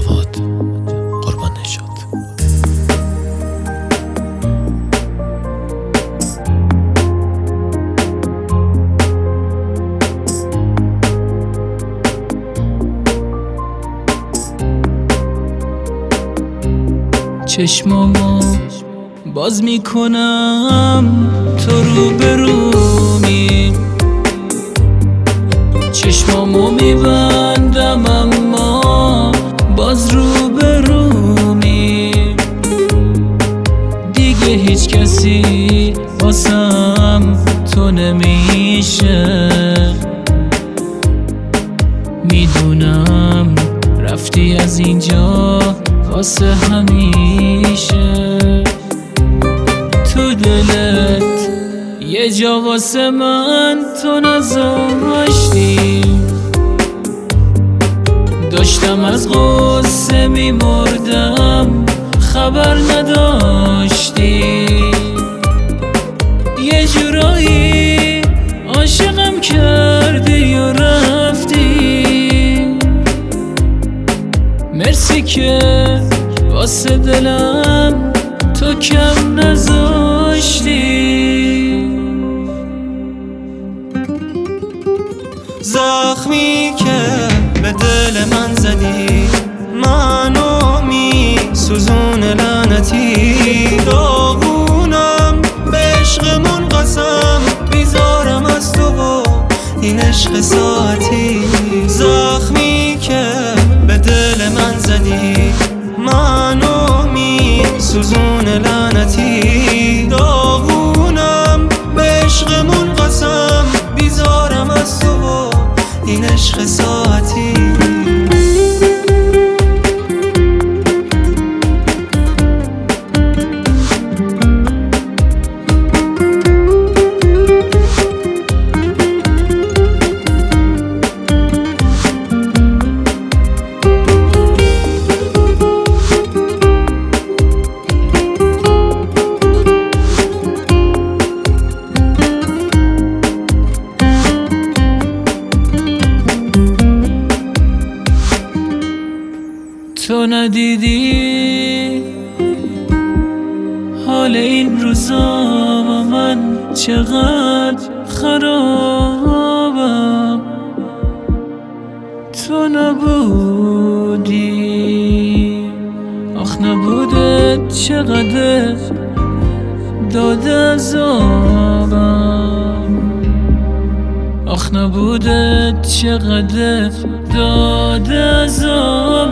جواد قربان نشاد. چشمامو باز میکنم تو روبرومی، چشمامو میبندم اما باز روبرومی. دیگه هیچ کسی واسم تو نمیشه، میدونم رفتی از اینجا واسه همیشه. تو دلت یه جا واسه من تو نذاشتی، داشتم از غصه میمردم خبر نداشتی. یه جورایی عاشقم کردی و رفتی، مرسی که واسه دلم تو کم نذاشتی. زخمی که به دل من زدی منو میسوزون لعنتی. داغونم به عشقمون قسم بیزارم از تو و این عشق ساعتی. زخمی که به دل من زدی منو میسوزون لعنتی. داغونم به عشقمون قسم بیزارم از تو و این عشق ساعتی. تو ندیدی حال این روزا و من چقدر خرابم. تو نبودی آخ نبودت چقدر داد عذابم. آخ نبودت چقدر داد عذابم.